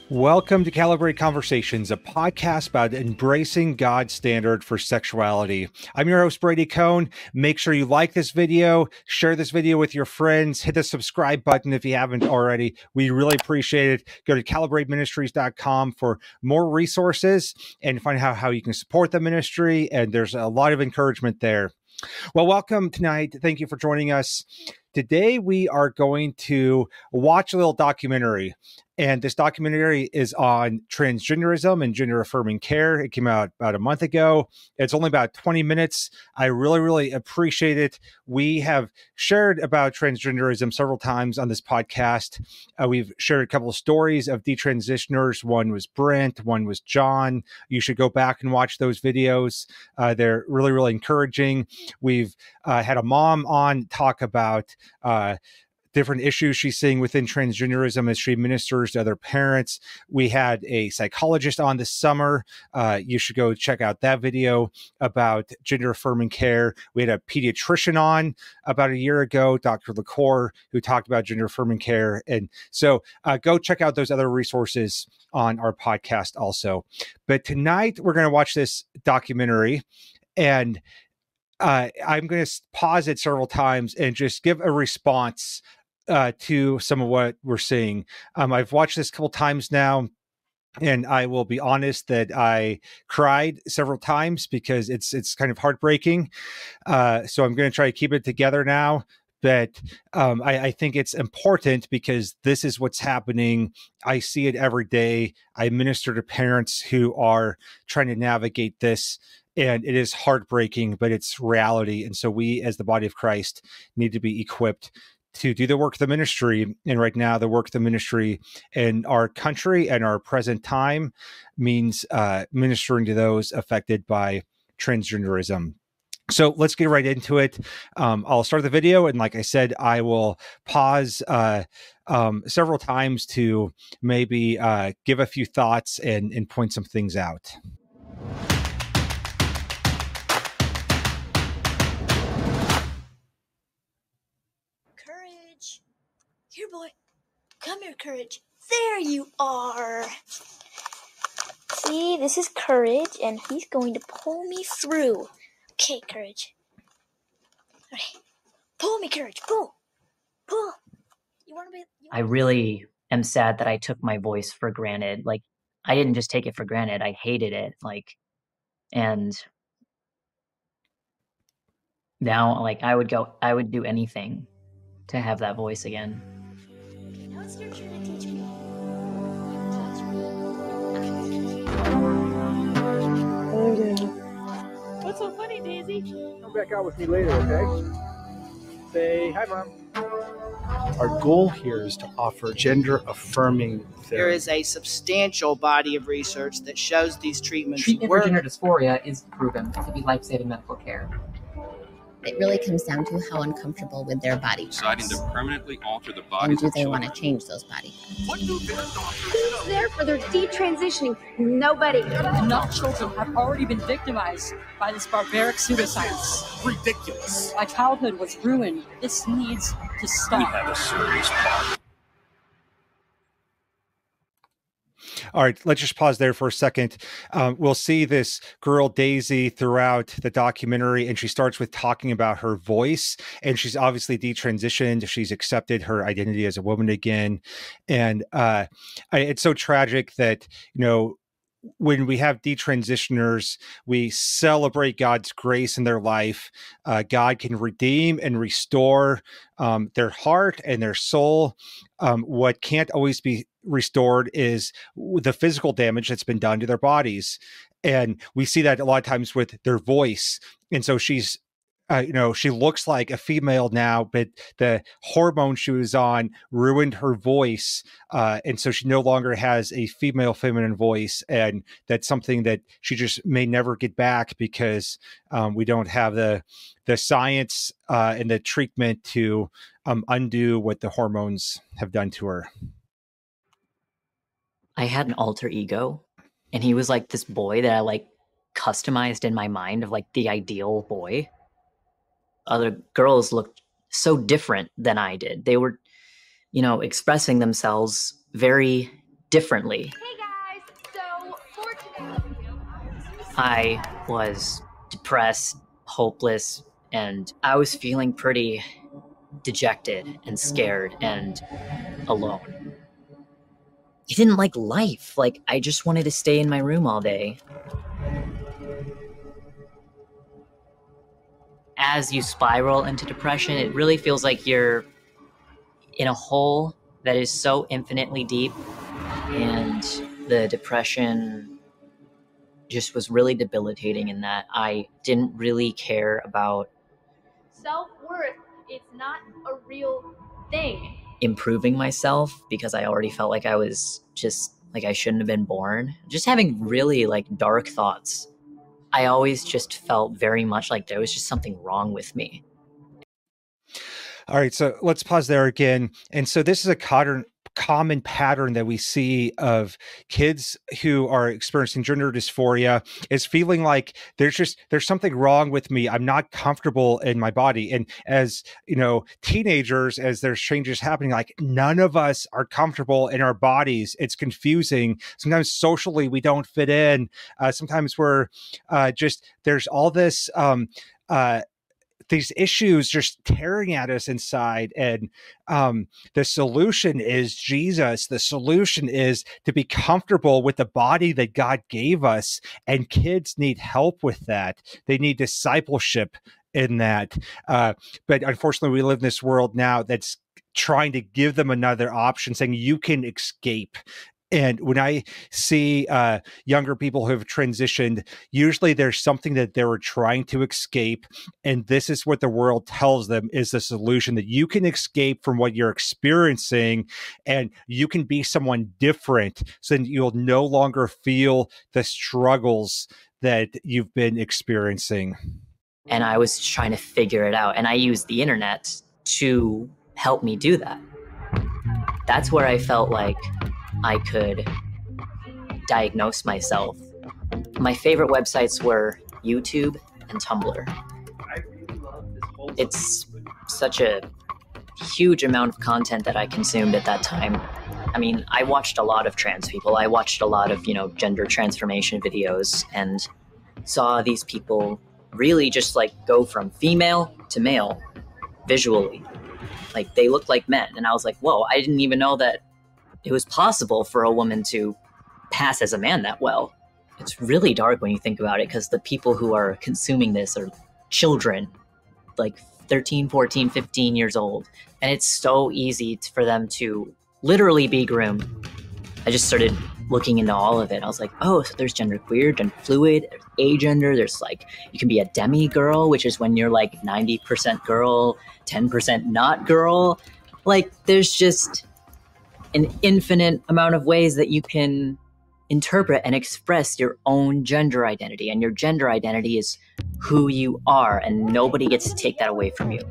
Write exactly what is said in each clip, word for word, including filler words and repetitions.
Welcome to Calibrate Conversations, a podcast about embracing God's standard for sexuality. I'm your host, Brady Cohn. Make sure you like this video, share this video with your friends, hit the subscribe button if you haven't already. We really appreciate it. Go to calibrate ministries dot com for more resources and find out how you can support the ministry. And there's a lot of encouragement there. Well, welcome tonight. Thank you for joining us. Today, we are going to watch a little documentary. And this documentary is on transgenderism and gender affirming care. It came out about a month ago. It's only about twenty minutes. I really, really appreciate it. We have shared about transgenderism several times on this podcast. Uh, we've shared a couple of stories of detransitioners. One was Brent, one was John. You should go back and watch those videos. Uh, they're really, really encouraging. We've uh, had a mom on talk about uh, different issues she's seeing within transgenderism as she ministers to other parents. We had a psychologist on this summer. Uh, you should go check out that video about gender affirming care. We had a pediatrician on about a year ago, Doctor LaCour, who talked about gender affirming care. And so uh, go check out those other resources on our podcast also. But tonight we're going to watch this documentary, and uh, I'm going to pause it several times and just give a response uh, to some of what we're seeing. Um, I've watched this a couple times now, and I will be honest that I cried several times because it's it's kind of heartbreaking. Uh, so I'm going to try to keep it together now. But um, I, I think it's important because this is what's happening. I see it every day. I minister to parents who are trying to navigate this. And it is heartbreaking, but it's reality. And so we, as the body of Christ, need to be equipped to do the work of the ministry. And right now, the work of the ministry in our country and our present time means uh, ministering to those affected by transgenderism. So let's get right into it. Um, I'll start the video. And like I said, I will pause uh, um, several times to maybe uh, give a few thoughts and, and point some things out. Courage. Here, boy. Come here, Courage. There you are. See, this is Courage, and he's going to pull me through. Okay, Courage. All right. Pull me, Courage. Pull. Pull. You want to be... You I really am sad that I took my voice for granted. Like, I didn't just take it for granted. I hated it. Like, and now, like, I would go, I would do anything to have that voice again. Okay, now it's your turn to teach me. What's so funny, Daisy? Come back out with me later, okay? Say hi, Mom. Our goal here is to offer gender-affirming therapy. There is a substantial body of research that shows these treatments Treatment work. for gender dysphoria is proven to be life-saving medical care. It really comes down to how uncomfortable with their body deciding parts. to permanently alter the bodies And do of they want to children. change those body parts? What do their doctors Who's know? there for their detransitioning? Nobody. Enough children have already been victimized by this barbaric pseudoscience. Ridiculous. My childhood was ruined. This needs to We stop. have a serious problem. All right, let's just pause there for a second. Um, we'll see this girl, Daisy, throughout the documentary, and she starts with talking about her voice, and she's obviously detransitioned. She's accepted her identity as a woman again. And uh, I, it's so tragic that, you know, when we have detransitioners, we celebrate God's grace in their life. Uh, God can redeem and restore um, their heart and their soul. Um, what can't always be restored is the physical damage that's been done to their bodies. And we see that a lot of times with their voice. And so she's Uh, you know, she looks like a female now, but the hormone she was on ruined her voice. Uh, and so she no longer has a female feminine voice. And that's something that she just may never get back because um, we don't have the the science uh, and the treatment to um, undo what the hormones have done to her. I had an alter ego, and he was like this boy that I like customized in my mind of like the ideal boy. Other girls looked so different than I did. They were, you know, expressing themselves very differently. Hey guys, so for today, I was depressed, hopeless, and I was feeling pretty dejected and scared and alone. I didn't like life. Like, I just wanted to stay in my room all day. As you spiral into depression, it really feels like you're in a hole that is so infinitely deep, and the depression just was really debilitating in that I didn't really care about self-worth is not a real thing. improving myself because I already felt like I was just like I shouldn't have been born. Just having really like dark thoughts. I always just felt very much like there was just something wrong with me. All right, so let's pause there again. And so this is a common common pattern that we see of kids who are experiencing gender dysphoria, is feeling like there's just there's something wrong with me. I'm not comfortable in my body. And as you know, teenagers, as there's changes happening, like none of us are comfortable in our bodies. It's confusing. Sometimes socially we don't fit in. Uh, sometimes we're uh, just there's all this um, uh, these issues just tearing at us inside. And um, the solution is Jesus. The solution is to be comfortable with the body that God gave us. And kids need help with that. They need discipleship in that. Uh, but unfortunately, we live in this world now that's trying to give them another option, saying you can escape. And when I see uh, younger people who have transitioned, usually there's something that they were trying to escape. And this is what the world tells them is the solution, that you can escape from what you're experiencing and you can be someone different, so that you'll no longer feel the struggles that you've been experiencing. And I was trying to figure it out. And I used the internet to help me do that. That's where I felt like I could diagnose myself. My favorite websites were YouTube and Tumblr. It's such a huge amount of content that I consumed at that time. I mean, I watched a lot of trans people. I watched a lot of, you know, gender transformation videos and saw these people really just like go from female to male visually. Like they looked like men. And I was like, whoa, I didn't even know that it was possible for a woman to pass as a man that well. It's really dark when you think about it, because the people who are consuming this are children, like thirteen, fourteen, fifteen years old. And it's so easy for them to literally be groomed. I just started looking into all of it. I was like, oh, so there's genderqueer, gender fluid, there's agender, there's like, you can be a demi-girl, which is when you're like ninety percent girl, ten percent not girl. Like there's just an infinite amount of ways that you can interpret and express your own gender identity. And your gender identity is who you are, and nobody gets to take that away from you.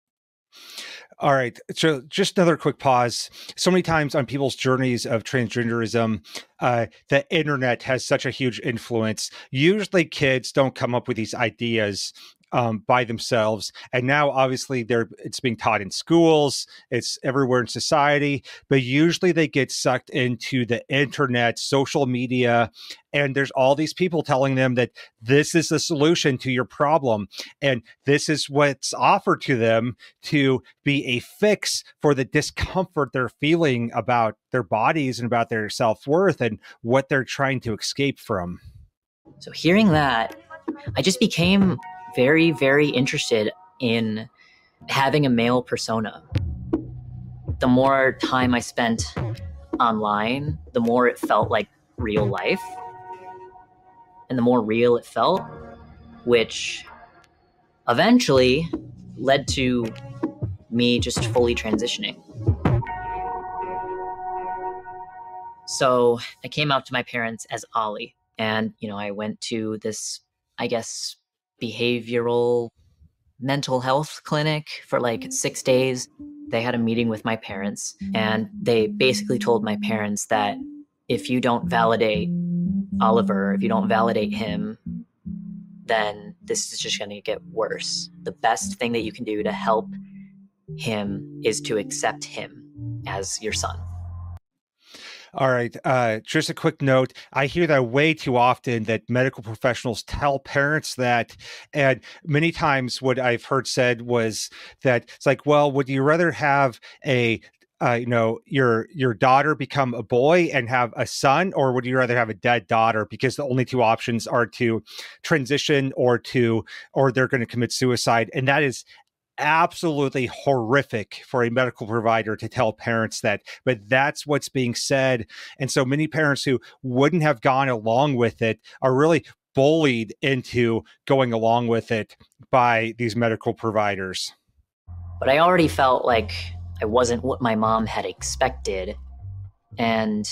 All right. So just another quick pause. So many times on people's journeys of transgenderism, uh, the internet has such a huge influence. Usually kids don't come up with these ideas um, by themselves. And now obviously they're, it's being taught in schools, it's everywhere in society, but usually they get sucked into the internet, social media, and there's all these people telling them that this is the solution to your problem. And this is what's offered to them to be a fix for the discomfort they're feeling about their bodies and about their self-worth and what they're trying to escape from. So hearing that, I just became very, very interested in having a male persona. The more time I spent online, the more it felt like real life. And the more real it felt, which eventually led to me just fully transitioning. So I came out to my parents as Ollie, and, you know, I went to this, I guess, behavioral mental health clinic for like six days. They had a meeting with my parents, and they basically told my parents that if you don't validate Oliver, if you don't validate him, then this is just going to get worse. The best thing that you can do to help him is to accept him as your son. All right. Uh, just a quick note. I hear that way too often that medical professionals tell parents that. And many times what I've heard said was that it's like, well, would you rather have a uh, you know, your your daughter become a boy and have a son, or would you rather have a dead daughter? Because the only two options are to transition or to, or they're going to commit suicide. And that is absolutely horrific for a medical provider to tell parents that, but that's what's being said. And so many parents who wouldn't have gone along with it are really bullied into going along with it by these medical providers. But I already felt like I wasn't what my mom had expected. And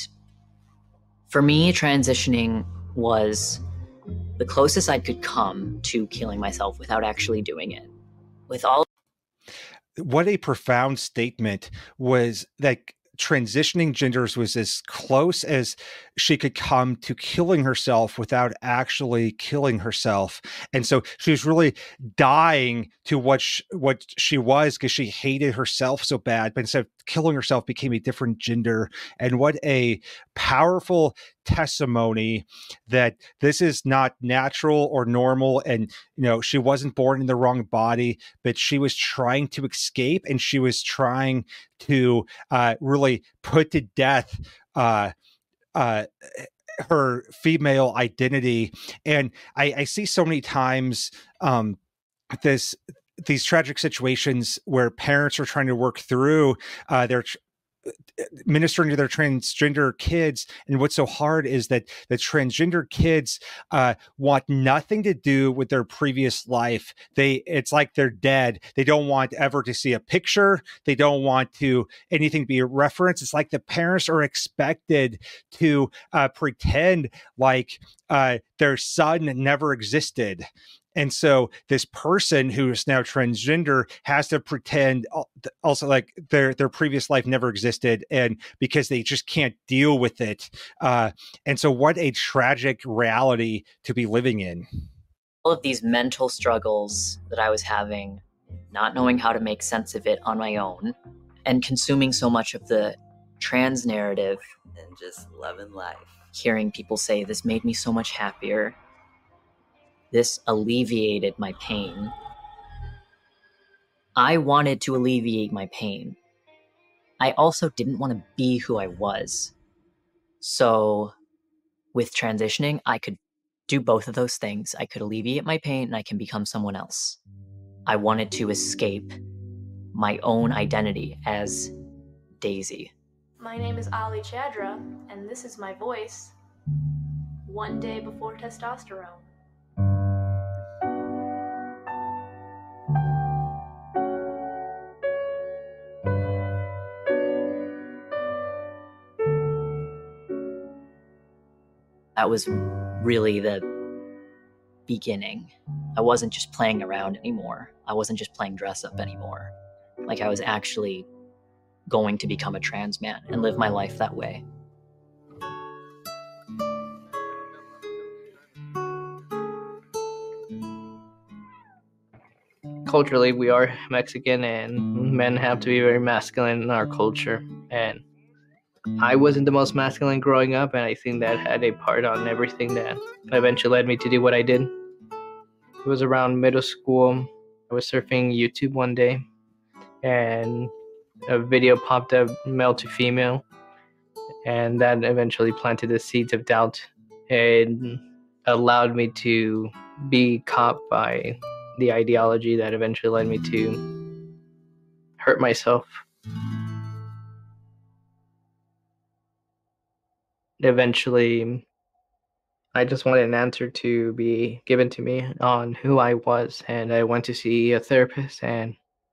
for me, transitioning was the closest I could come to killing myself without actually doing it. With all What a profound statement was that transitioning genders was as close as she could come to killing herself without actually killing herself. And so she was really dying to what sh- what she was because she hated herself so bad, but instead of killing herself became a different gender. And what a powerful testimony that this is not natural or normal. And, you know, she wasn't born in the wrong body, but she was trying to escape, and she was trying to uh, really put to death uh, uh, her female identity. And I, I see so many times um, this these tragic situations where parents are trying to work through uh, their tr- ministering to their transgender kids. And what's so hard is that the transgender kids uh, want nothing to do with their previous life. They, it's like they're dead. They don't want ever to see a picture. They don't want to anything be a reference. It's like the parents are expected to uh, pretend like uh, their son never existed. And so this person who is now transgender has to pretend also like their their previous life never existed, and because they just can't deal with it. Uh, and so what a tragic reality to be living in. All of these mental struggles that I was having, not knowing how to make sense of it on my own, and consuming so much of the trans narrative. And just loving life. Hearing people say this made me so much happier. This alleviated my pain. I wanted to alleviate my pain. I also didn't want to be who I was. So with transitioning, I could do both of those things. I could alleviate my pain and I can become someone else. I wanted to escape my own identity as Daisy. My name is Ali Chadra, and this is my voice. One day before testosterone. That was really the beginning. I wasn't just playing around anymore. I wasn't just playing dress up anymore. Like, I was actually going to become a trans man and live my life that way. Culturally, we are Mexican, and men have to be very masculine in our culture. And I wasn't the most masculine growing up, and I think that had a part on everything that eventually led me to do what I did. It was around middle school. I was surfing YouTube one day, and a video popped up, male to female, and that eventually planted the seeds of doubt and allowed me to be caught by the ideology that eventually led me to hurt myself. Eventually, I just wanted an answer to be given to me on who I was, and I went to see a therapist, and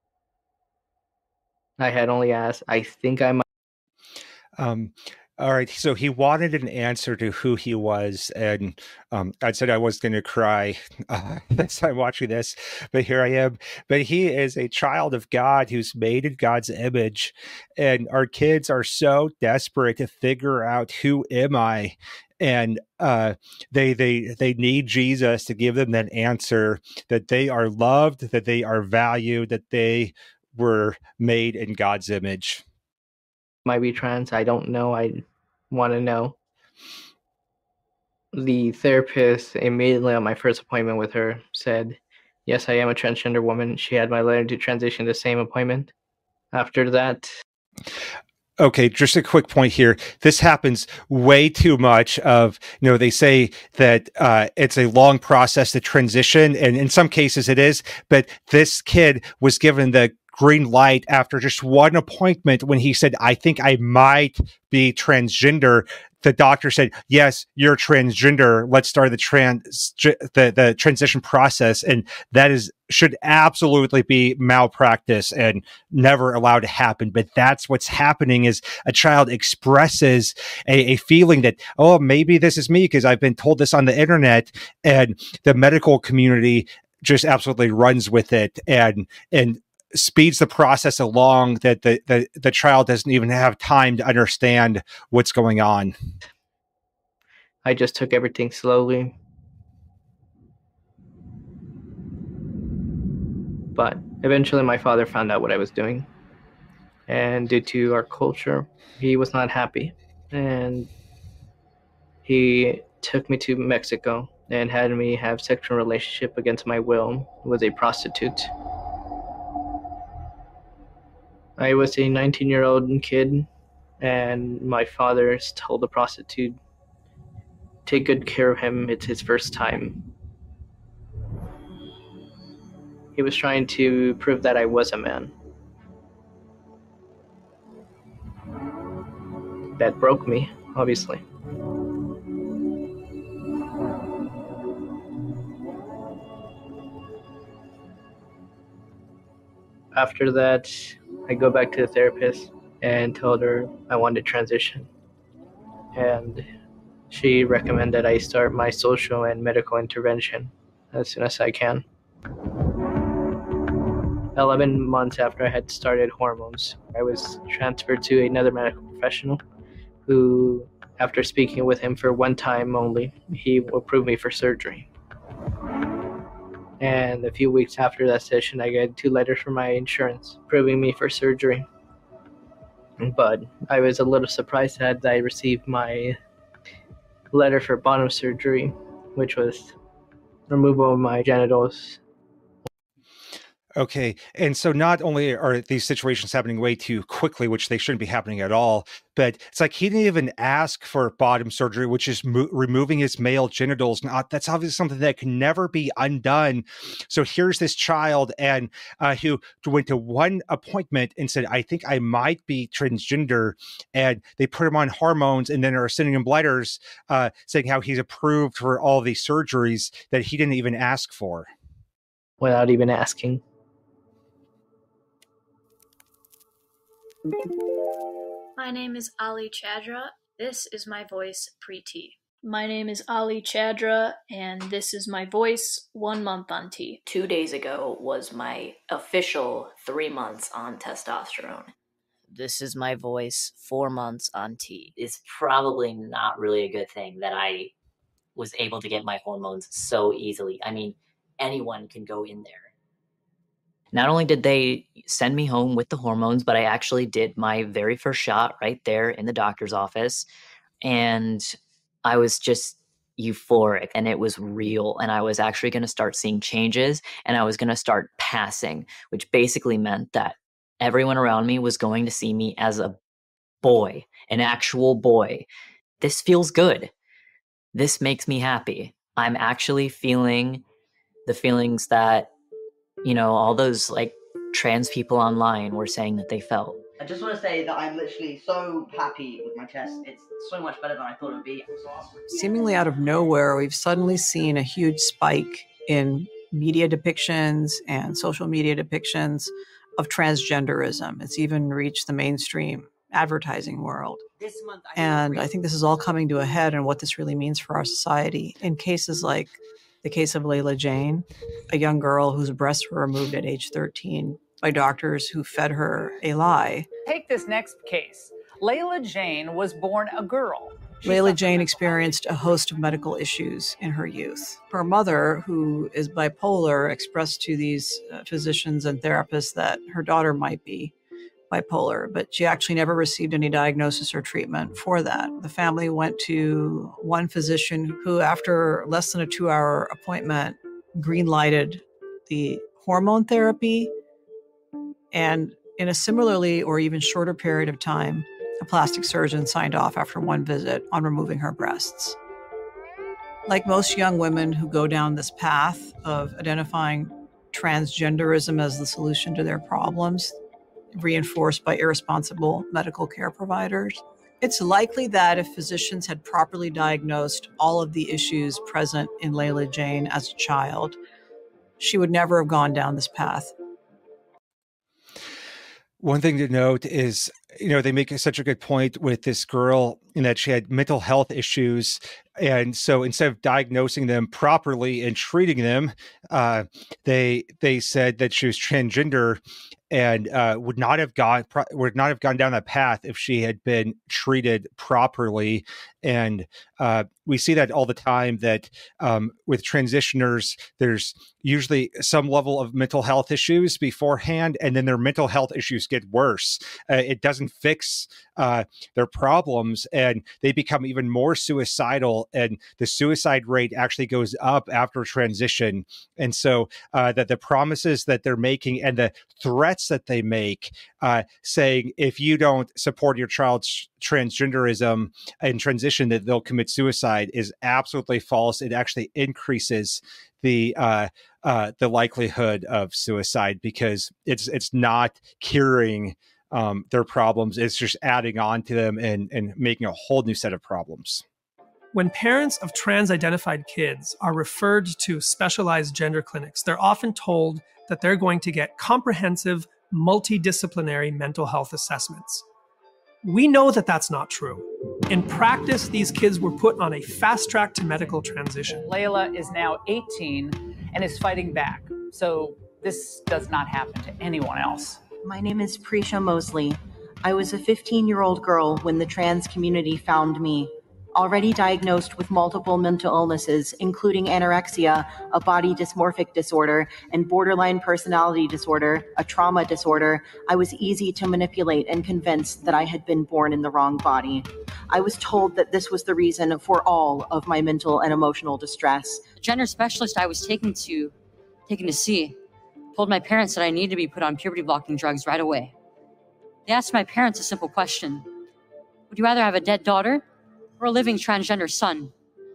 I had only asked, I think I might. Um, all right. So he wanted an answer to who he was. And um, I said I was going to cry uh, next time watching this, but here I am. But he is a child of God who's made in God's image. And our kids are so desperate to figure out, who am I? And uh, they they they need Jesus to give them that answer, that they are loved, that they are valued, that they were made in God's image. Might be trans. I don't know. I want to know. The therapist immediately on my first appointment with her said, yes, I am a transgender woman. She had my letter to transition the same appointment. After that... Okay, just a quick point here. This happens way too much of, you know, they say that uh, it's a long process to transition, and in some cases it is, but this kid was given the green light after just one appointment when he said, I think I might be transgender. The doctor said, yes, you're transgender. Let's start the trans the, the transition process. And that is should absolutely be malpractice and never allowed to happen. But that's what's happening is a child expresses a, a feeling that, oh, maybe this is me because I've been told this on the internet, and the medical community just absolutely runs with it and and speeds the process along that the, the, the child doesn't even have time to understand what's going on. I just took everything slowly. But eventually my father found out what I was doing. And due to our culture, he was not happy. And he took me to Mexico and had me have sexual relationship against my will with a prostitute. I was a nineteen-year-old kid, and my father told the prostitute, take good care of him, it's his first time. He was trying to prove that I was a man. That broke me, obviously. After that, I go back to the therapist and told her I wanted to transition. And she recommended I start my social and medical intervention as soon as I can. eleven months after I had started hormones, I was transferred to another medical professional who, after speaking with him for one time only, he approved me for surgery. And a few weeks after that session, I got two letters from my insurance approving me for surgery. But I was a little surprised that I received my letter for bottom surgery, which was removal of my genitals. Okay. And so not only are these situations happening way too quickly, which they shouldn't be happening at all, but it's like he didn't even ask for bottom surgery, which is mo- removing his male genitals. Now, that's obviously something that can never be undone. So here's this child and uh, who went to one appointment and said, I think I might be transgender. And they put him on hormones and then are sending him letters uh, saying how he's approved for all these surgeries that he didn't even ask for. Without even asking. My name is Ali Chadra. This is my voice pre-T. My name is Ali Chadra, and this is my voice one month on T. Two days ago was my official three months on testosterone. This is my voice four months on T. It's probably not really a good thing that I was able to get my hormones so easily. I mean, anyone can go in there. Not only did they send me home with the hormones, but I actually did my very first shot right there in the doctor's office. And I was just euphoric, and it was real. And I was actually going to start seeing changes, and I was going to start passing, which basically meant that everyone around me was going to see me as a boy, an actual boy. This feels good. This makes me happy. I'm actually feeling the feelings that, you know, all those like trans people online were saying that they felt. I just want to say that I'm literally so happy with my test. It's so much better than I thought it would be. Seemingly out of nowhere, we've suddenly seen a huge spike in media depictions and social media depictions of transgenderism. It's even reached the mainstream advertising world. This month, I and I think this is all coming to a head and what this really means for our society. In cases like the case of Layla Jane, a young girl whose breasts were removed at age thirteen by doctors who fed her a lie. Take this next case. Layla Jane was born a girl. She Layla Jane experienced a host of medical issues in her youth. Her mother, who is bipolar, expressed to these uh, physicians and therapists that her daughter might be bipolar, but she actually never received any diagnosis or treatment for that. The family went to one physician who, after less than a two-hour appointment, green-lighted the hormone therapy, and in a similarly or even shorter period of time, a plastic surgeon signed off after one visit on removing her breasts. Like most young women who go down this path of identifying transgenderism as the solution to their problems, reinforced by irresponsible medical care providers, it's likely that if physicians had properly diagnosed all of the issues present in Layla Jane as a child, she would never have gone down this path. One thing to note is, you know, they make such a good point with this girl in that she had mental health issues. And so instead of diagnosing them properly and treating them, uh, they they said that she was transgender and uh, would not have got would not have gone down that path if she had been treated properly. And uh, we see that all the time, that um, with transitioners, there's usually some level of mental health issues beforehand, and then their mental health issues get worse. Uh, it doesn't fix uh, their problems, and they become even more suicidal, and the suicide rate actually goes up after transition. And so uh, that the promises that they're making and the threats that they make, uh, saying if you don't support your child's transgenderism and transition, that they'll commit suicide, is absolutely false. It actually increases the uh, uh, the likelihood of suicide, because it's it's not curing um, their problems. It's just adding on to them and, and making a whole new set of problems. When parents of trans-identified kids are referred to specialized gender clinics, they're often told that they're going to get comprehensive, multidisciplinary mental health assessments. We know that that's not true. In practice, these kids were put on a fast track to medical transition. Layla is now eighteen and is fighting back. So this does not happen to anyone else. My name is Prisha Mosley. I was a fifteen-year-old girl when the trans community found me. Already diagnosed with multiple mental illnesses, including anorexia, a body dysmorphic disorder, and borderline personality disorder, a trauma disorder, I was easy to manipulate and convince that I had been born in the wrong body. I was told that this was the reason for all of my mental and emotional distress. The gender specialist I was taken to, taken to see told my parents that I needed to be put on puberty blocking drugs right away. They asked my parents a simple question: would you rather have a dead daughter or a living transgender son?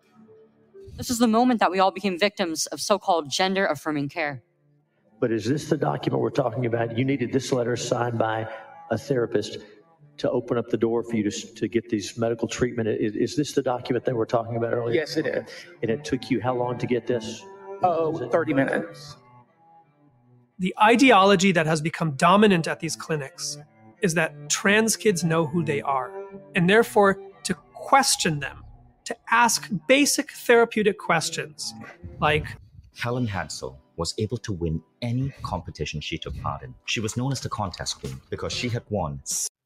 This is the moment that we all became victims of so-called gender-affirming care. But is this the document we're talking about? You needed this letter signed by a therapist to open up the door for you to, to get these medical treatment. Is, is this the document that we're talking about earlier? Yes, it is. And it took you how long to get this? Oh, thirty minutes. The ideology that has become dominant at these clinics is that trans kids know who they are, and therefore to question them, to ask basic therapeutic questions like, Helen Hansel was able to win any competition she took part in. She was known as the contest queen because she had won.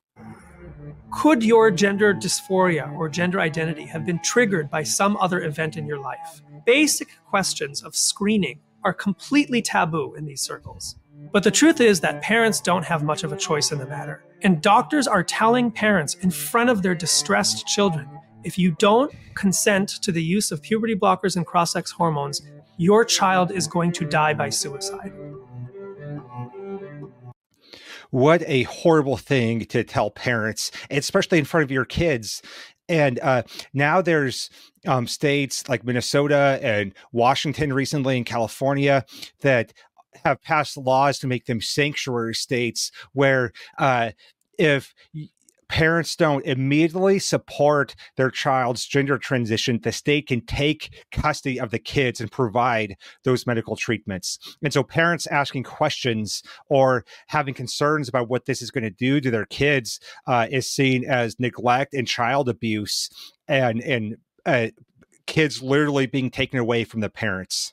Could your gender dysphoria or gender identity have been triggered by some other event in your life? Basic questions of screening are completely taboo in these circles. But the truth is that parents don't have much of a choice in the matter. And doctors are telling parents in front of their distressed children, if you don't consent to the use of puberty blockers and cross-sex hormones, your child is going to die by suicide. What a horrible thing to tell parents, especially in front of your kids. And uh, now there's um, states like Minnesota and Washington recently, and California, that have passed laws to make them sanctuary states, where uh, if parents don't immediately support their child's gender transition, the state can take custody of the kids and provide those medical treatments. And so parents asking questions or having concerns about what this is going to do to their kids uh, is seen as neglect and child abuse, and, and uh, kids literally being taken away from the parents.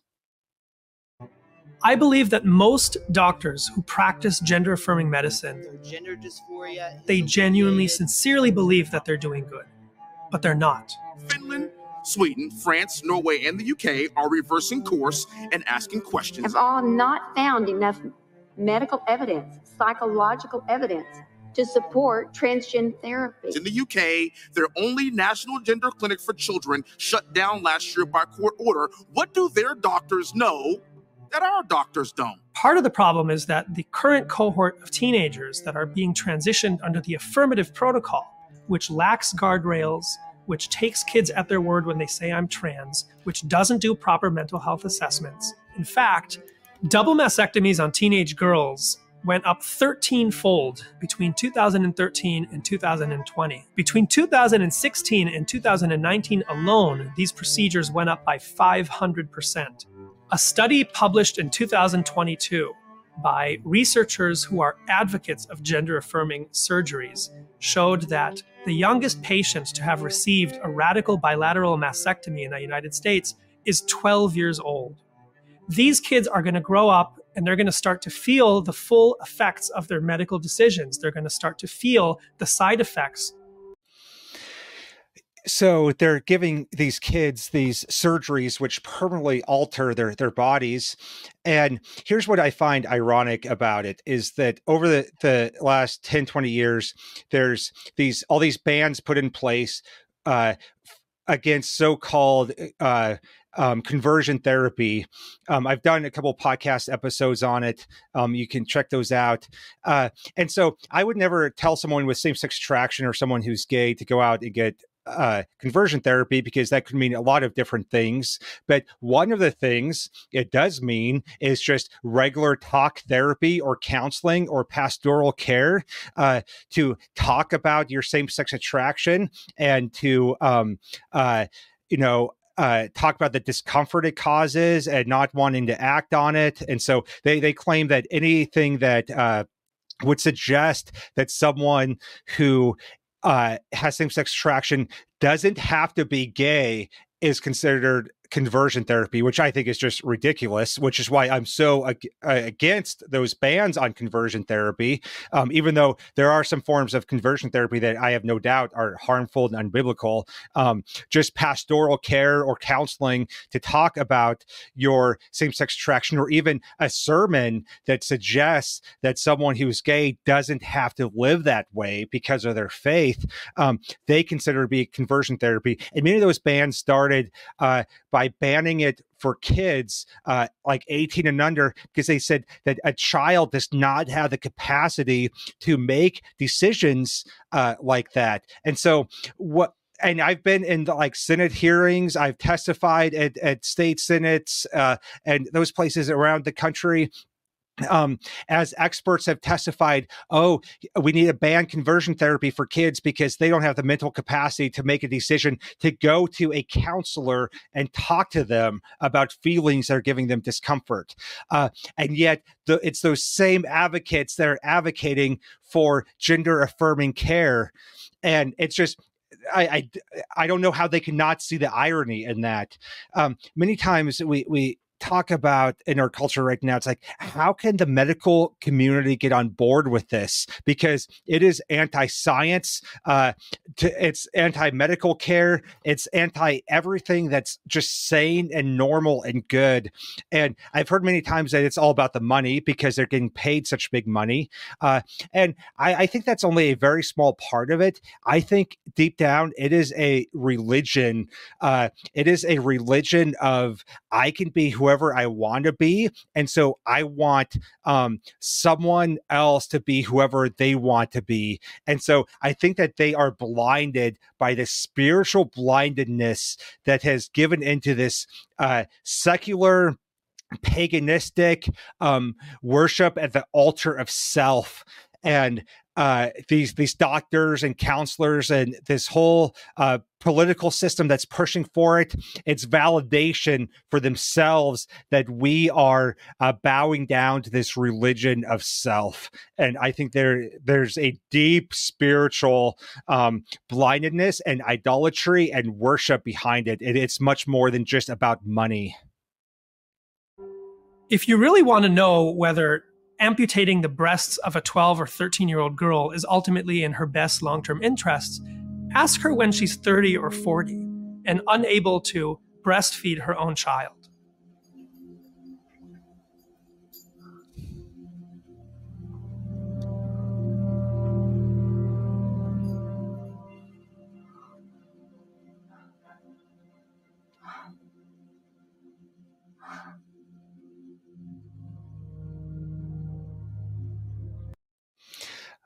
I believe that most doctors who practice gender-affirming medicine, Gender dysphoria. they genuinely, sincerely believe that they're doing good, but they're not. Finland, Sweden, France, Norway, and the U K are reversing course and asking questions. Have all not found enough medical evidence, psychological evidence, to support transgender therapy. In the U K, their only national gender clinic for children shut down last year by court order. What do their doctors know that our doctors don't? Part of the problem is that the current cohort of teenagers that are being transitioned under the affirmative protocol, which lacks guardrails, which takes kids at their word when they say I'm trans, which doesn't do proper mental health assessments. In fact, double mastectomies on teenage girls went up thirteen-fold between two thousand thirteen and two thousand twenty. Between two thousand sixteen and two thousand nineteen alone, these procedures went up by five hundred percent. A study published in two thousand twenty-two by researchers who are advocates of gender-affirming surgeries showed that the youngest patient to have received a radical bilateral mastectomy in the United States is twelve years old. These kids are going to grow up and they're going to start to feel the full effects of their medical decisions. They're going to start to feel the side effects. So they're giving these kids these surgeries which permanently alter their, their bodies. And here's what I find ironic about it is that over the, the last ten, twenty years, there's these all these bans put in place uh, against so-called uh, um, conversion therapy. Um, I've done a couple podcast episodes on it. Um, you can check those out. Uh, and so I would never tell someone with same-sex attraction or someone who's gay to go out and get uh, conversion therapy, because that could mean a lot of different things. But one of the things it does mean is just regular talk therapy or counseling or pastoral care uh, to talk about your same-sex attraction and to, um, uh, you know, Uh, talk about the discomfort it causes and not wanting to act on it. And so they, they claim that anything that uh, would suggest that someone who uh, has same-sex attraction doesn't have to be gay is considered conversion therapy, which I think is just ridiculous, which is why I'm so ag- against those bans on conversion therapy, um, even though there are some forms of conversion therapy that I have no doubt are harmful and unbiblical. Um, just pastoral care or counseling to talk about your same-sex attraction, or even a sermon that suggests that someone who's gay doesn't have to live that way because of their faith, um, they consider to be conversion therapy. And many of those bans started uh, by banning it for kids uh, like eighteen and under, because they said that a child does not have the capacity to make decisions uh, like that. And so what, and I've been in the, like Senate hearings, I've testified at, at state senates uh, and those places around the country. Um, as experts have testified, oh, we need to ban conversion therapy for kids because they don't have the mental capacity to make a decision to go to a counselor and talk to them about feelings that are giving them discomfort. Uh, and yet the, it's those same advocates that are advocating for gender affirming care. And it's just, I, I, I don't know how they cannot see the irony in that. Um, many times we, we, talk about in our culture right now, it's like, how can the medical community get on board with this? Because it is anti-science, uh, to, it's anti-medical care, it's anti-everything that's just sane and normal and good. And I've heard many times that it's all about the money because they're getting paid such big money. Uh, and I, I think that's only a very small part of it. I think deep down, it is a religion. Uh, it is a religion of, I can be whoever whoever I want to be. And so I want um, someone else to be whoever they want to be. And so I think that they are blinded by the spiritual blindedness that has given into this uh, secular, paganistic um, worship at the altar of self. And uh, these these doctors and counselors and this whole uh, political system that's pushing for it, it's validation for themselves that we are uh, bowing down to this religion of self. And I think there there's a deep spiritual um, blindedness and idolatry and worship behind it. it. It's much more than just about money. If you really want to know whether amputating the breasts of a twelve or thirteen year old girl is ultimately in her best long-term interests, ask her when she's thirty or forty and unable to breastfeed her own child.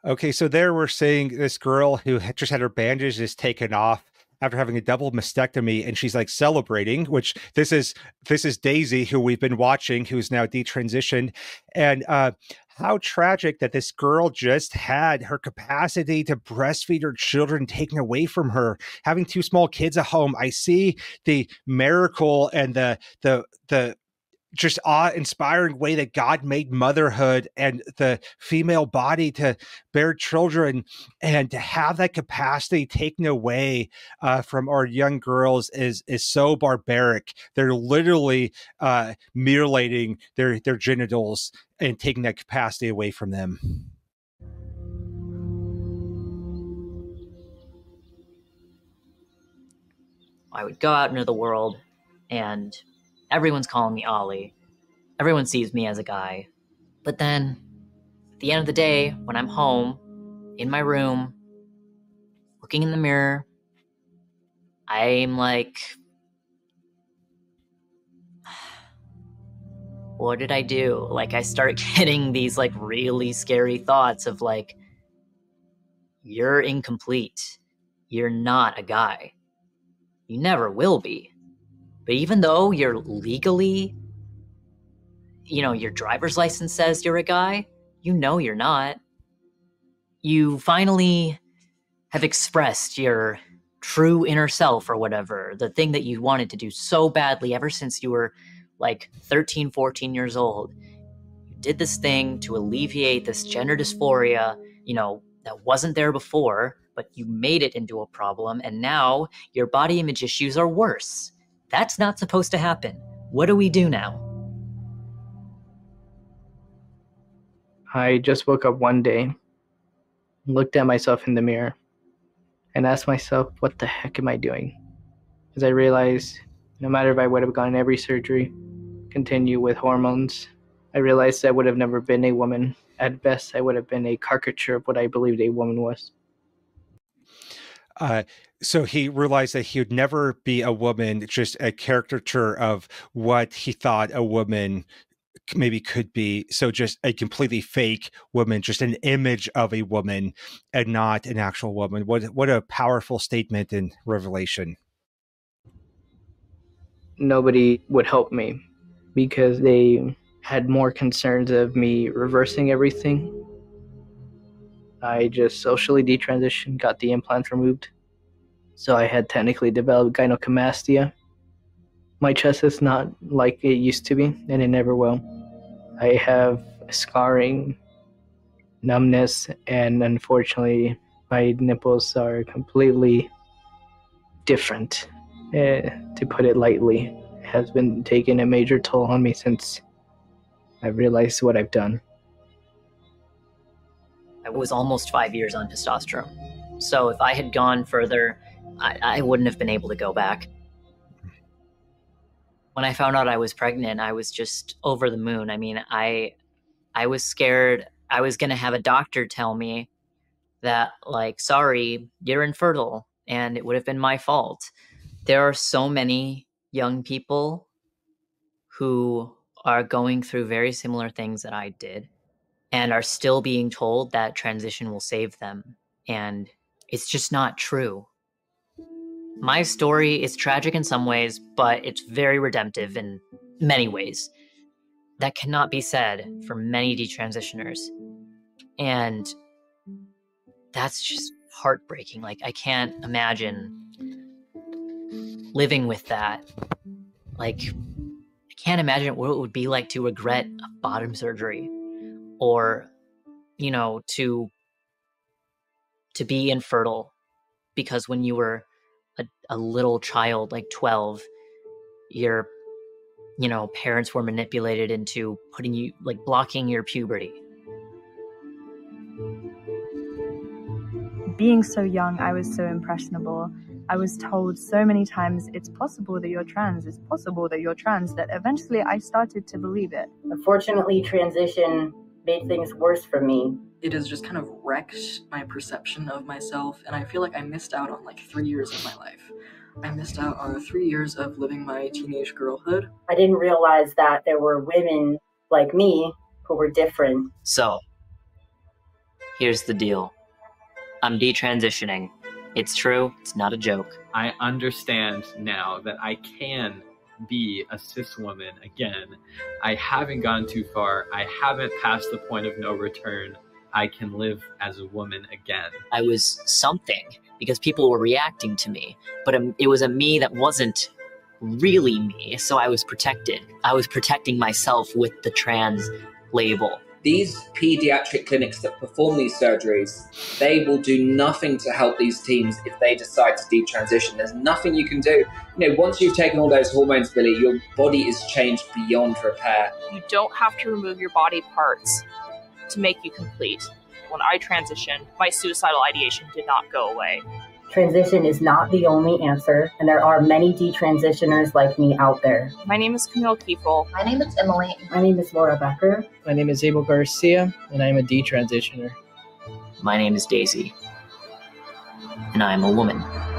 Okay, so there we're seeing this girl who had just had her bandages taken off after having a double mastectomy, and she's like celebrating, which this is this is Daisy, who we've been watching, who's now detransitioned. And uh, how tragic that this girl just had her capacity to breastfeed her children taken away from her, having two small kids at home. I see the miracle and the the the just awe-inspiring way that God made motherhood and the female body to bear children, and to have that capacity taken away uh, from our young girls is is so barbaric. They're literally uh, mutilating their their genitals and taking that capacity away from them. I would go out into the world and everyone's calling me Ollie. Everyone sees me as a guy. But then, at the end of the day, when I'm home, in my room, looking in the mirror, I'm like, what did I do? Like, I start getting these, like, really scary thoughts of, like, you're incomplete. You're not a guy. You never will be. But even though you're legally, you know, your driver's license says you're a guy, you know you're not. You finally have expressed your true inner self or whatever, the thing that you wanted to do so badly ever since you were like thirteen, fourteen years old. You did this thing to alleviate this gender dysphoria, you know, that wasn't there before, but you made it into a problem, and now your body image issues are worse. That's not supposed to happen. What do we do now? I just woke up one day, looked at myself in the mirror, and asked myself, what the heck am I doing? Because I realized no matter if I would have gone every surgery, continue with hormones, I realized I would have never been a woman. At best, I would have been a caricature of what I believed a woman was. Uh, so he realized that he would never be a woman, just a caricature of what he thought a woman maybe could be. So just a completely fake woman, just an image of a woman and not an actual woman. What, what a powerful statement in Revelation. Nobody would help me because they had more concerns of me reversing everything. I just socially detransitioned, got the implants removed. So I had technically developed gynecomastia. My chest is not like it used to be, and it never will. I have scarring, numbness, and unfortunately, my nipples are completely different, uh, to put it lightly. It has been taking a major toll on me since I've realized what I've done. I was almost five years on testosterone. So if I had gone further, I, I wouldn't have been able to go back. When I found out I was pregnant, I was just over the moon. I mean, I I was scared I was going to have a doctor tell me that, like, sorry, you're infertile, and it would have been my fault. There are so many young people who are going through very similar things that I did and are still being told that transition will save them. And it's just not true. My story is tragic in some ways, but it's very redemptive in many ways. That cannot be said for many detransitioners. And that's just heartbreaking. Like, I can't imagine living with that. Like, I can't imagine what it would be like to regret a bottom surgery, or, you know, to to be infertile because when you were a, a little child, like twelve, your, you know, parents were manipulated into putting you, like, blocking your puberty. Being so young, I was so impressionable. I was told so many times, it's possible that you're trans, it's possible that you're trans, that eventually I started to believe it. Unfortunately, transition made things worse for me. It has just kind of wrecked my perception of myself, and I feel like I missed out on like three years of my life. I missed out on three years of living my teenage girlhood. I didn't realize that there were women like me who were different. So, Here's the deal. I'm detransitioning. It's true. It's not a joke. I understand now that I can be a cis woman again. I haven't gone too far. I haven't passed the point of no return. I can live as a woman again. I was something because people were reacting to me, but it was a me that wasn't really me, so I was protected. I was protecting myself with the trans label. These pediatric clinics that perform these surgeries, they will do nothing to help these teens if they decide to detransition. There's nothing you can do. You know, once you've taken all those hormones, Billy, your body is changed beyond repair. You don't have to remove your body parts to make you complete. When I transitioned, my suicidal ideation did not go away. Transition is not the only answer, and there are many detransitioners like me out there. My name is Camille Kiefel. My name is Emily. My name is Laura Becker. My name is Abel Garcia, and I am a detransitioner. My name is Daisy, and I am a woman.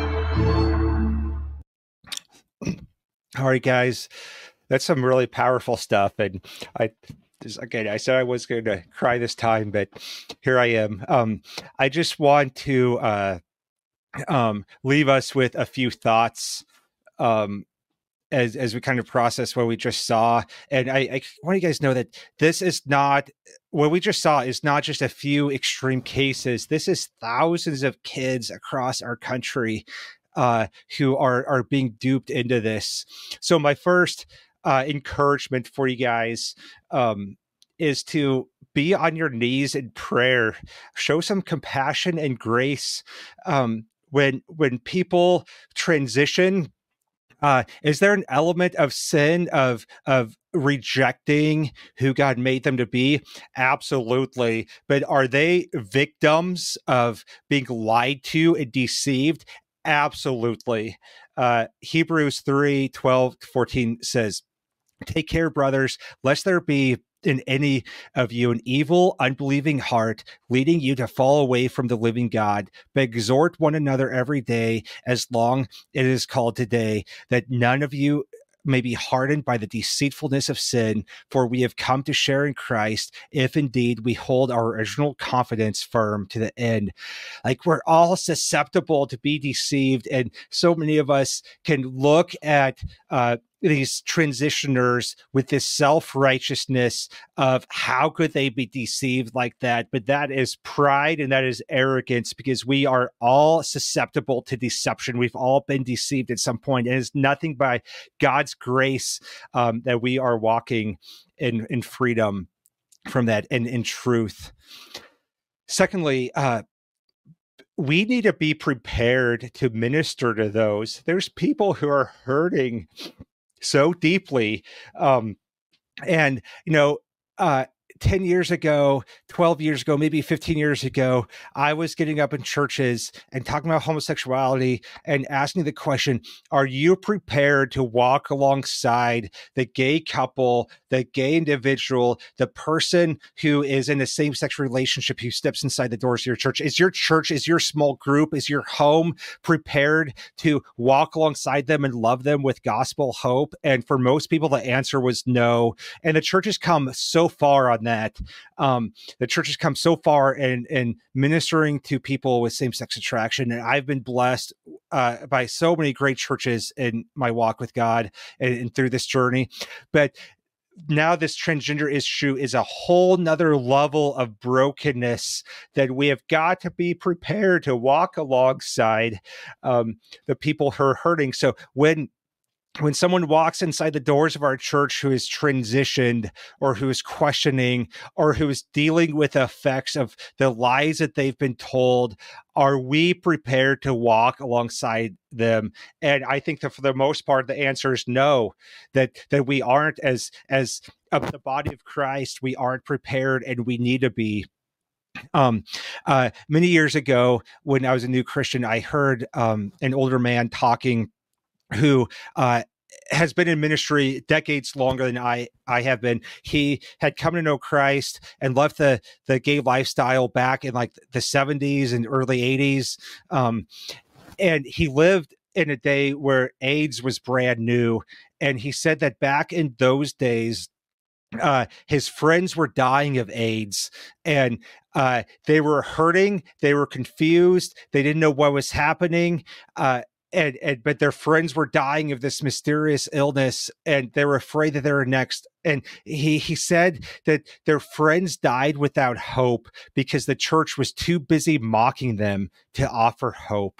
All right, guys, that's some really powerful stuff, and I. Again, I said I was going to cry this time, but here I am. Um, I just want to uh, um, leave us with a few thoughts um, as as we kind of process what we just saw. And I, I want you guys to know that this is not, what we just saw is not just a few extreme cases. This is thousands of kids across our country uh, who are are being duped into this. So my first Uh, encouragement for you guys um, is to be on your knees in prayer. Show some compassion and grace um, when when people transition. Uh, is there an element of sin of of rejecting who God made them to be? Absolutely. But are they victims of being lied to and deceived? Absolutely. Uh, Hebrews three, twelve, fourteen says, "Take care, brothers, lest there be in any of you an evil, unbelieving heart, leading you to fall away from the living God. But exhort one another every day, as long it is called today, that none of you may be hardened by the deceitfulness of sin, for we have come to share in Christ, if indeed we hold our original confidence firm to the end." Like, we're all susceptible to be deceived, and so many of us can look at uh, these transitioners with this self-righteousness of how could they be deceived like that? But that is pride and that is arrogance, because we are all susceptible to deception. We've all been deceived at some point, and it's nothing by God's grace um, that we are walking in, in freedom from that and in truth. Secondly, uh, we need to be prepared to minister to those. There's people who are hurting so deeply. Um, and, you know, uh, ten years ago, twelve years ago, maybe fifteen years ago, I was getting up in churches and talking about homosexuality and asking the question, are you prepared to walk alongside the gay couple, the gay individual, the person who is in a same-sex relationship who steps inside the doors of your church? Is your church, is your small group, is your home prepared to walk alongside them and love them with gospel hope? And for most people, the answer was no. And the church has come so far on that. Um, the church has come so far in, in ministering to people with same-sex attraction. And I've been blessed uh, by so many great churches in my walk with God and, and through this journey. But now this transgender issue is a whole nother level of brokenness that we have got to be prepared to walk alongside um, the people who are hurting. So when When someone walks inside the doors of our church who is transitioned or who is questioning or who is dealing with the effects of the lies that they've been told, are we prepared to walk alongside them? And I think that for the most part, the answer is no, that that we aren't, as as of the body of Christ, we aren't prepared, and we need to be. Um, uh, many years ago, when I was a new Christian, I heard um, an older man talking who uh, has been in ministry decades longer than I, I have been. He had come to know Christ and left the, the gay lifestyle back in like the seventies and early eighties. Um, and he lived in a day where AIDS was brand new. And he said that back in those days, Uh, his friends were dying of AIDS, and uh, they were hurting. They were confused. They didn't know what was happening. Uh, and, and but their friends were dying of this mysterious illness, and they were afraid that they were next. And he he said that their friends died without hope because the church was too busy mocking them to offer hope.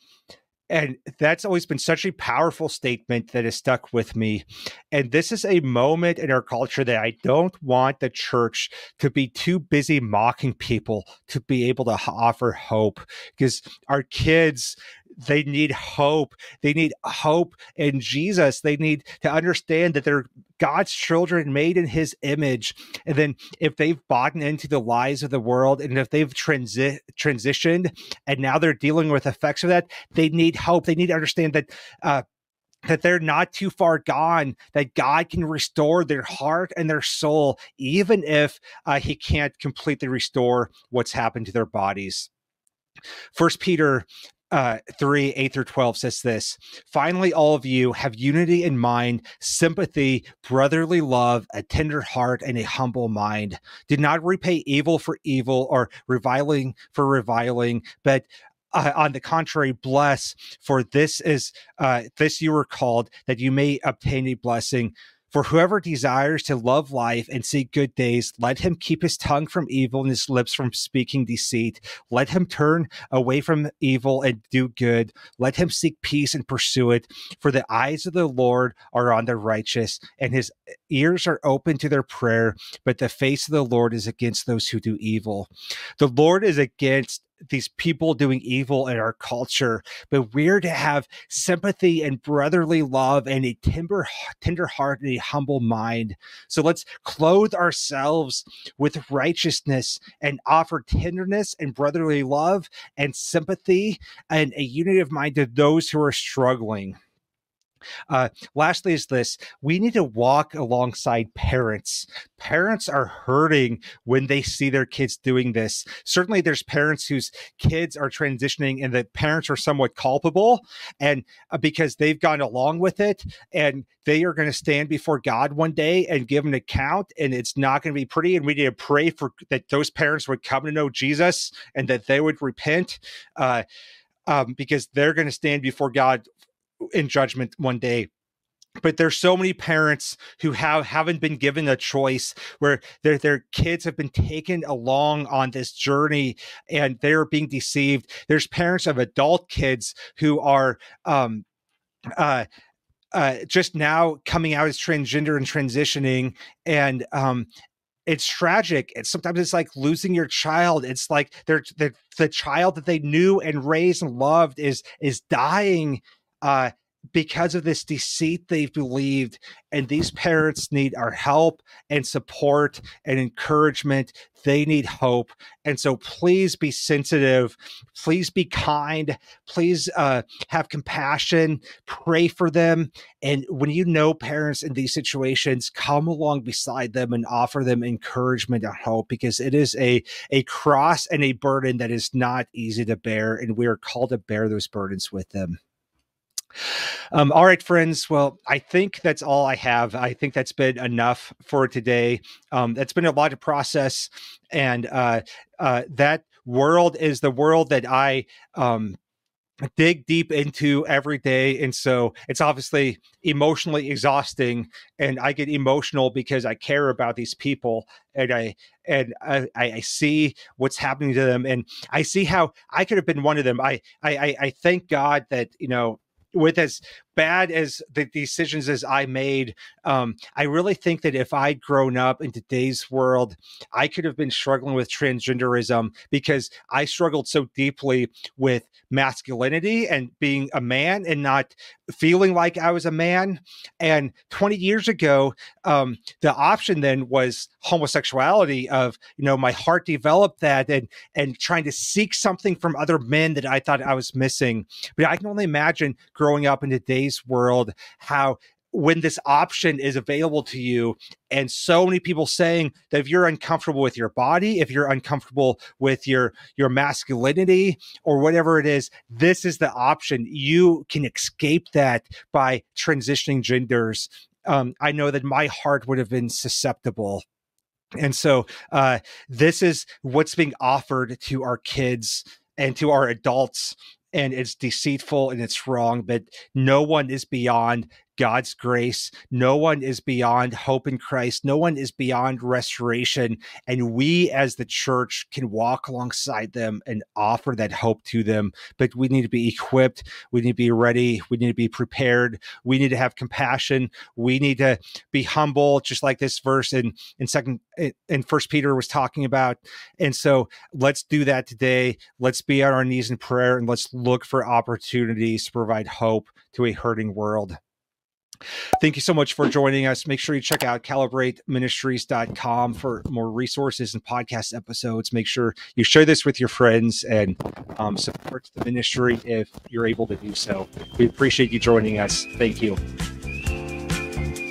And that's always been such a powerful statement that has stuck with me. And this is a moment in our culture that I don't want the church to be too busy mocking people to be able to offer hope, because our kids, they need hope. They need hope in Jesus. They need to understand that they're God's children made in his image. And then if they've bought into the lies of the world, and if they've transi- transitioned and now they're dealing with effects of that, they need hope. They need to understand that, uh, that they're not too far gone, that God can restore their heart and their soul, even if uh, he can't completely restore what's happened to their bodies. First Peter Uh, three, eight through twelve says this: finally, all of you have unity in mind, sympathy, brotherly love, a tender heart, and a humble mind. Do not repay evil for evil or reviling for reviling, but uh, on the contrary, bless, for this is uh, this you were called, that you may obtain a blessing. For whoever desires to love life and see good days, let him keep his tongue from evil and his lips from speaking deceit. Let him turn away from evil and do good. Let him seek peace and pursue it. For the eyes of the Lord are on the righteous, and his ears are open to their prayer, but the face of the Lord is against those who do evil. The Lord is against these people doing evil in our culture, but we're to have sympathy and brotherly love and a tender, tender heart and a humble mind. So let's clothe ourselves with righteousness and offer tenderness and brotherly love and sympathy and a unity of mind to those who are struggling. Uh, lastly is this: we need to walk alongside parents. Parents are hurting when they see their kids doing this. Certainly there's parents whose kids are transitioning and the parents are somewhat culpable, and uh, because they've gone along with it, and they are going to stand before God one day and give an account, and it's not going to be pretty. And we need to pray for that those parents would come to know Jesus and that they would repent, uh, um, because they're going to stand before God in judgment one day. But there's so many parents who have haven't been given a choice, where their their kids have been taken along on this journey and they're being deceived. There's parents of adult kids who are um uh uh just now coming out as transgender and transitioning, and um it's tragic. And sometimes it's like losing your child. It's like they're, they're the child that they knew and raised and loved is is dying uh, because of this deceit they've believed. And these parents need our help and support and encouragement. They need hope. And so please be sensitive. Please be kind. Please uh, have compassion. Pray for them. And when you know parents in these situations, come along beside them and offer them encouragement and hope, because it is a, a cross and a burden that is not easy to bear. And we are called to bear those burdens with them. Um, all right, friends. Well, I think that's all I have. I think that's been enough for today. Um, that's been a lot to process. And uh, uh, that world is the world that I um, dig deep into every day. And so it's obviously emotionally exhausting. And I get emotional because I care about these people. And I and I, I see what's happening to them. And I see how I could have been one of them. I I, I thank God that, you know, with as bad as the decisions as I made, um, I really think that if I'd grown up in today's world, I could have been struggling with transgenderism, because I struggled so deeply with masculinity and being a man and not feeling like I was a man. And twenty years ago, um, the option then was homosexuality. Of, you know, my heart developed that, and and trying to seek something from other men that I thought I was missing. But I can only imagine growing up in today's world, how when this option is available to you, and so many people saying that if you're uncomfortable with your body, if you're uncomfortable with your your masculinity or whatever it is, this is the option. You can escape that by transitioning genders. um, I know that my heart would have been susceptible. And so uh, this is what's being offered to our kids and to our adults. And it's deceitful and it's wrong, but no one is beyond God's grace. No one is beyond hope in Christ. No one is beyond restoration. And we as the church can walk alongside them and offer that hope to them. But we need to be equipped. We need to be ready. We need to be prepared. We need to have compassion. We need to be humble, just like this verse in, in second in First Peter was talking about. And so let's do that today. Let's be on our knees in prayer and let's look for opportunities to provide hope to a hurting world. Thank you so much for joining us. Make sure you check out calibrate ministries dot com for more resources and podcast episodes. Make sure you share this with your friends and um, support the ministry if you're able to do so. We appreciate you joining us. Thank you.